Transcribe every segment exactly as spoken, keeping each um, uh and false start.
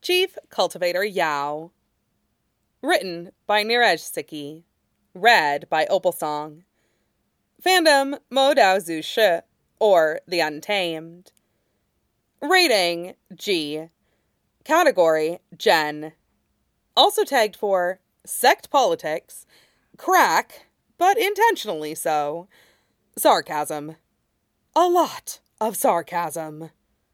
Chief Cultivator Yao. Written by Neeraj Sikki. Read by Opalsong. Fandom Mo Dao Zhu Shi, or The Untamed. Rating G. Category Gen. Also tagged for sect politics, crack, but intentionally so, sarcasm. A lot of sarcasm.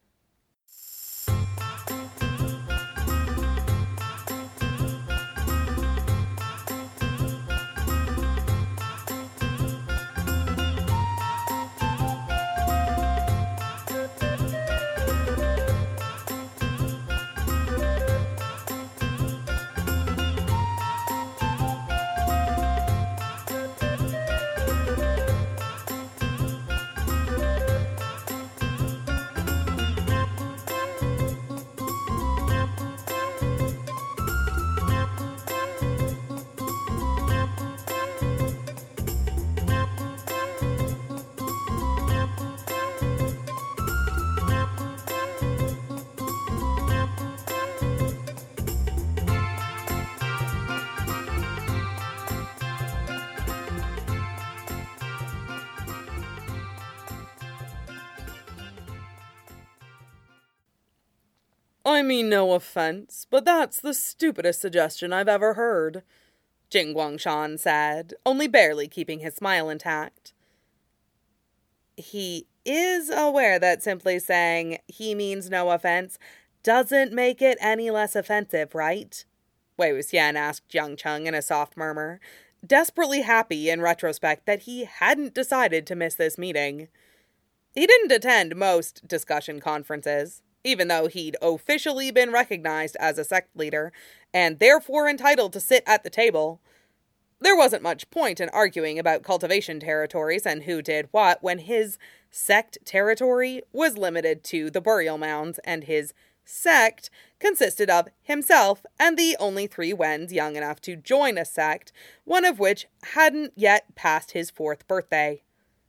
I mean no offense, but that's the stupidest suggestion I've ever heard, Jing Guangshan said, only barely keeping his smile intact. He is aware that simply saying he means no offense doesn't make it any less offensive, right? Wei Wuxian asked Jiang Cheng in a soft murmur, desperately happy in retrospect that he hadn't decided to miss this meeting. He didn't attend most discussion conferences, even though he'd officially been recognized as a sect leader, and therefore entitled to sit at the table. There wasn't much point in arguing about cultivation territories and who did what when his sect territory was limited to the burial mounds, and his sect consisted of himself and the only three Wens young enough to join a sect, one of which hadn't yet passed his fourth birthday.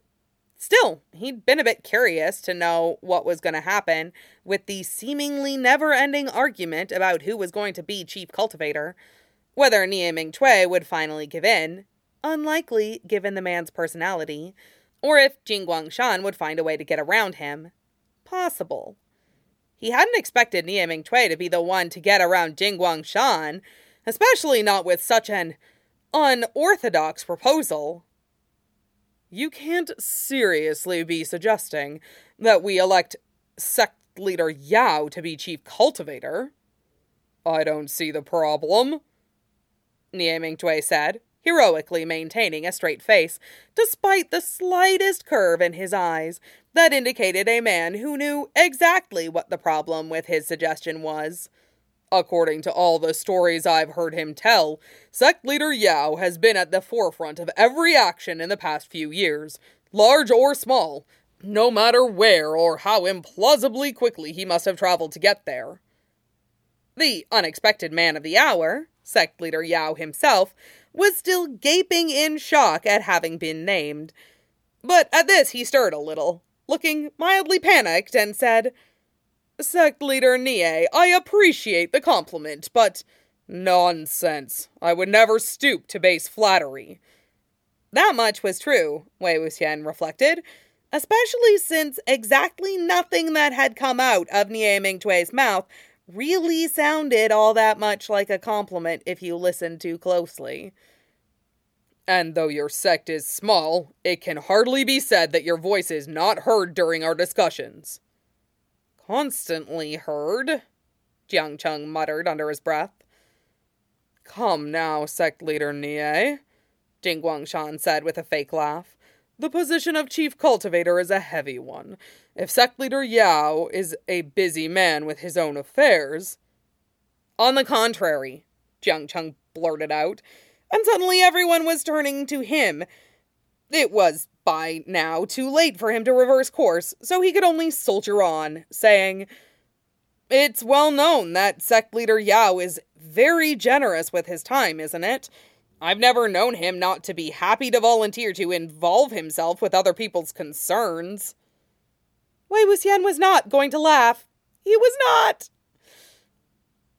Still, he'd been a bit curious to know what was going to happen with the seemingly never-ending argument about who was going to be chief cultivator. Whether Nie Mingcui would finally give in, unlikely given the man's personality, or if Jing Guangshan would find a way to get around him, possible. He hadn't expected Nie Mingcui to be the one to get around Jing Guangshan, especially not with such an unorthodox proposal. You can't seriously be suggesting that we elect sect leader Yao to be chief cultivator. I don't see the problem, Nie Mingcui said, heroically maintaining a straight face, despite the slightest curve in his eyes that indicated a man who knew exactly what the problem with his suggestion was. According to all the stories I've heard him tell, sect leader Yao has been at the forefront of every action in the past few years, large or small, no matter where or how implausibly quickly he must have traveled to get there. The unexpected man of the hour, sect leader Yao himself, was still gaping in shock at having been named. But at this he stirred a little, looking mildly panicked, and said, Sect leader Nie, I appreciate the compliment, but nonsense. I would never stoop to base flattery. That much was true, Wei Wuxian reflected, especially since exactly nothing that had come out of Nie Mingcui's mouth really sounded all that much like a compliment if you listened too closely. And though your sect is small, it can hardly be said that your voice is not heard during our discussions. Constantly heard, Jiang Cheng muttered under his breath. Come now, sect leader Nie, Jing Guangshan said with a fake laugh. The position of chief cultivator is a heavy one. If sect leader Yao is a busy man with his own affairs... On the contrary, Jiang Cheng blurted out, and suddenly everyone was turning to him. It was by now too late for him to reverse course, so he could only soldier on, saying, It's well known that sect leader Yao is very generous with his time, isn't it? I've never known him not to be happy to volunteer to involve himself with other people's concerns. Wei Wuxian was not going to laugh. He was not.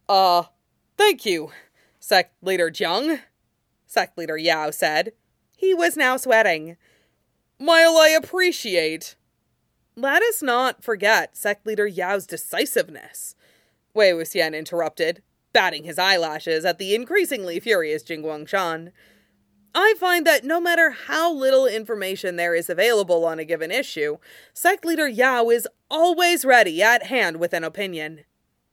Uh, thank you, Sect Leader Jiang, Sect Leader Yao said. He was now sweating. While I appreciate... Let us not forget Sect Leader Yao's decisiveness, Wei Wuxian interrupted, batting his eyelashes at the increasingly furious Jing Guangshan. I find that no matter how little information there is available on a given issue, Sect Leader Yao is always ready at hand with an opinion.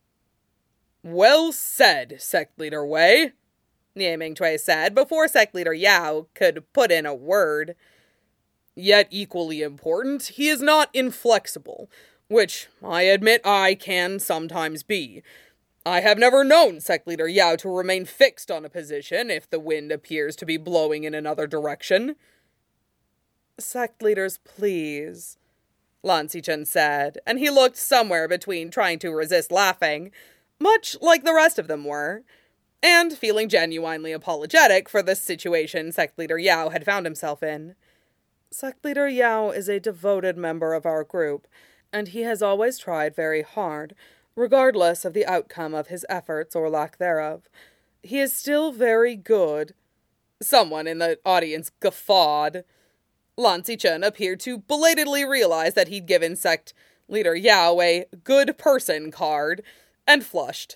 Well said, Sect Leader Wei, Nie Mingtui said before Sect Leader Yao could put in a word. Yet equally important, he is not inflexible, which I admit I can sometimes be. I have never known Sect Leader Yao to remain fixed on a position if the wind appears to be blowing in another direction. Sect Leaders, please, Lan Xichen said, and he looked somewhere between trying to resist laughing, much like the rest of them were, and feeling genuinely apologetic for the situation Sect Leader Yao had found himself in. Sect Leader Yao is a devoted member of our group, and he has always tried very hard, regardless of the outcome of his efforts or lack thereof. He is still very good. Someone in the audience guffawed. Lan Xichen appeared to belatedly realize that he'd given Sect Leader Yao a good person card, and flushed.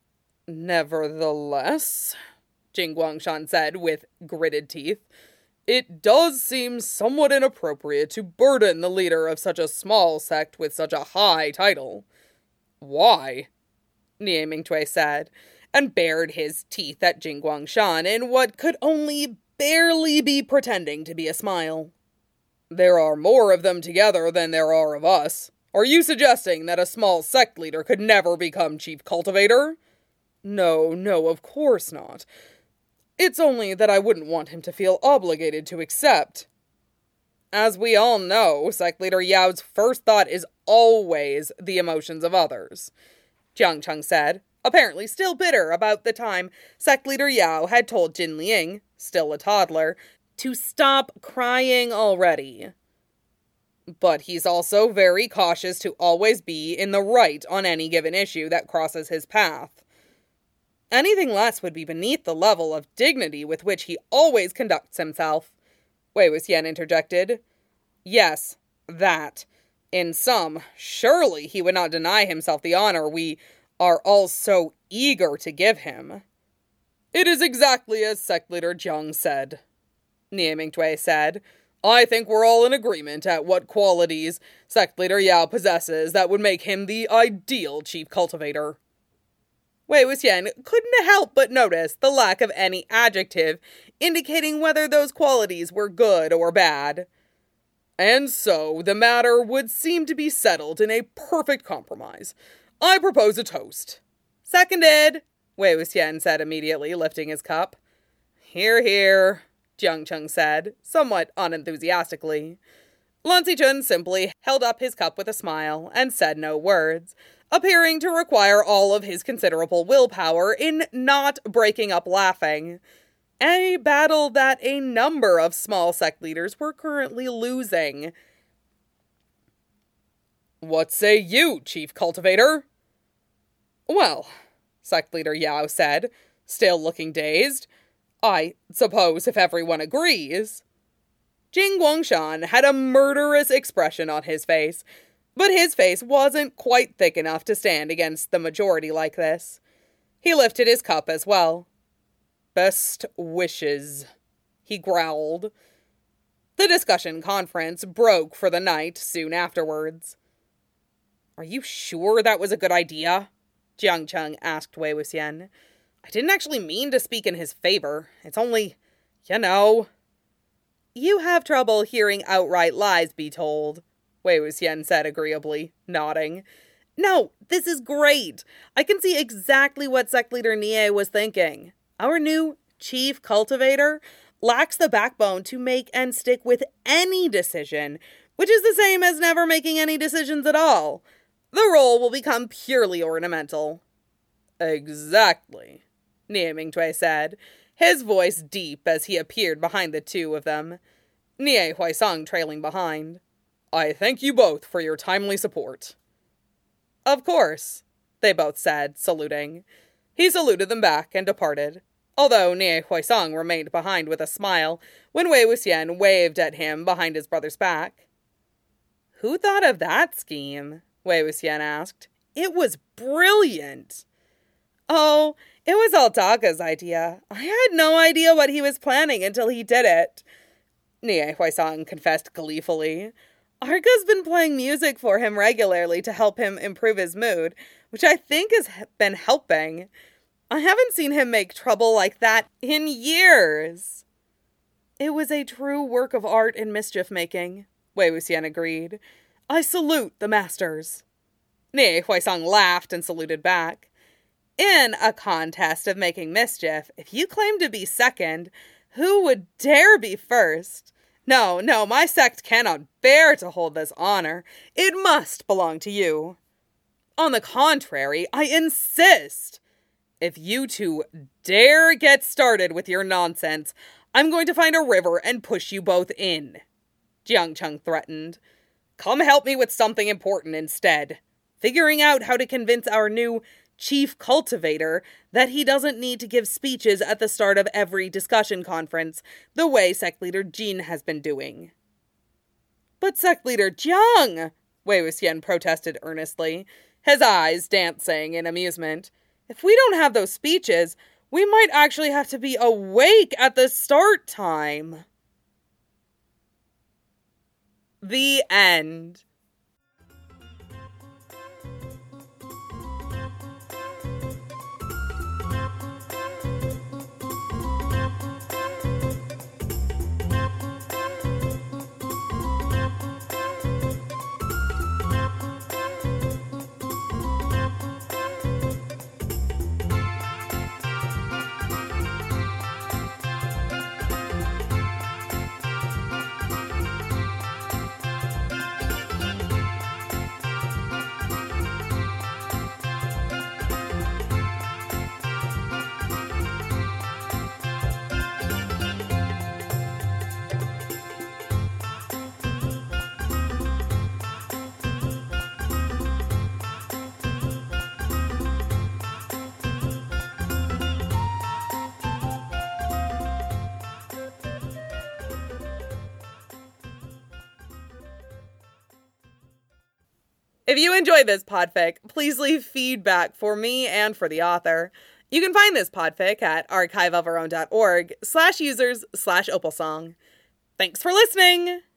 Nevertheless, Jing Guangshan said with gritted teeth, it does seem somewhat inappropriate to burden the leader of such a small sect with such a high title. Why? Nie Mingtui said, and bared his teeth at Jing Guangshan in what could only barely be pretending to be a smile. There are more of them together than there are of us. Are you suggesting that a small sect leader could never become chief cultivator? No, no, of course not. It's only that I wouldn't want him to feel obligated to accept. As we all know, Sect Leader Yao's first thought is always the emotions of others, Jiang Cheng said, apparently still bitter about the time Sect Leader Yao had told Jin Ling, still a toddler, to stop crying already. But he's also very cautious to always be in the right on any given issue that crosses his path. Anything less would be beneath the level of dignity with which he always conducts himself, Wei Wuxian interjected. Yes, that. In sum, surely he would not deny himself the honor we are all so eager to give him. It is exactly as Sect Leader Jiang said, Nie Mingtui said. I think we're all in agreement at what qualities Sect Leader Yao possesses that would make him the ideal chief cultivator. Wei Wuxian couldn't help but notice the lack of any adjective indicating whether those qualities were good or bad. And so the matter would seem to be settled in a perfect compromise. I propose a toast. Seconded, Wei Wuxian said immediately, lifting his cup. Hear, hear, Jiang Cheng said, somewhat unenthusiastically. Lan Xichen simply held up his cup with a smile and said no words, appearing to require all of his considerable willpower in not breaking up laughing. A battle that a number of small sect leaders were currently losing. What say you, Chief Cultivator? Well, Sect Leader Yao said, still looking dazed, I suppose if everyone agrees. Jing Guangshan had a murderous expression on his face, but his face wasn't quite thick enough to stand against the majority like this. He lifted his cup as well. Best wishes, he growled. The discussion conference broke for the night soon afterwards. Are you sure that was a good idea? Jiang Cheng asked Wei Wuxian. I didn't actually mean to speak in his favor. It's only, you know. You have trouble hearing outright lies be told, Wei Wuxian said agreeably, nodding. No, this is great. I can see exactly what Sect Leader Nie was thinking. Our new chief cultivator lacks the backbone to make and stick with any decision, which is the same as never making any decisions at all. The role will become purely ornamental. Exactly, Nie Mingtui said, his voice deep as he appeared behind the two of them, Nie Huaisang trailing behind. I thank you both for your timely support. Of course, they both said, saluting. He saluted them back and departed, although Nie Huaisang remained behind with a smile when Wei Wuxian waved at him behind his brother's back. "Who thought of that scheme?" Wei Wuxian asked. "It was brilliant." "Oh, it was all Daga's idea. I had no idea what he was planning until he did it," Nie Huaisang confessed gleefully. "Arga's been playing music for him regularly to help him improve his mood, which I think has been helping. I haven't seen him make trouble like that in years." "It was a true work of art and mischief-making," Wei Wuxian agreed. "I salute the masters." Nie Huaisang laughed and saluted back. "In a contest of making mischief, if you claim to be second, who would dare be first? No, no, my sect cannot bear to hold this honor. It must belong to you. On the contrary, I insist. If you two dare get started with your nonsense, I'm going to find a river and push you both in," Jiangcheng threatened. "Come help me with something important instead. Figuring out how to convince our new chief cultivator that he doesn't need to give speeches at the start of every discussion conference, the way sect leader Jin has been doing." "But sect leader Jiang," Wei Wuxian protested earnestly, his eyes dancing in amusement. "If we don't have those speeches, we might actually have to be awake at the start time." The end. If you enjoyed this podfic, please leave feedback for me and for the author. You can find this podfic at archiveofour own dot org slash users slash opalsong. Thanks for listening!